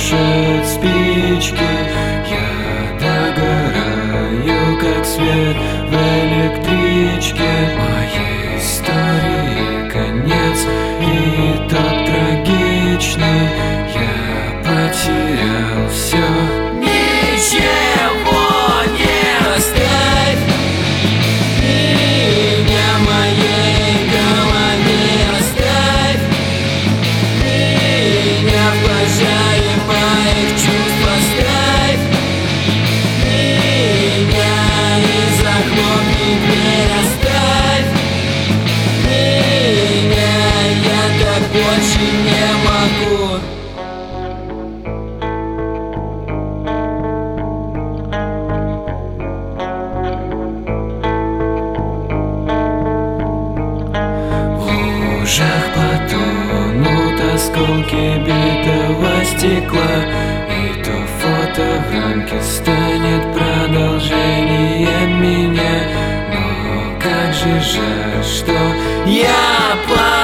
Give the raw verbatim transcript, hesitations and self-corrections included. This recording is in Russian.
тушат спички. Я догораю, как свет в электричке. Моей истории конец, и так трагичный. Я потерял все. Ничего не оставь меня в моей голове. Оставь меня в пожаре моих чувств. Оставь меня и захлопни дверь. Оставь меня, я так больше не могу. В лужах потонут осколки битого стекла, и то фото в рамке станет продолжением меня. Но как же жаль, что я плачу.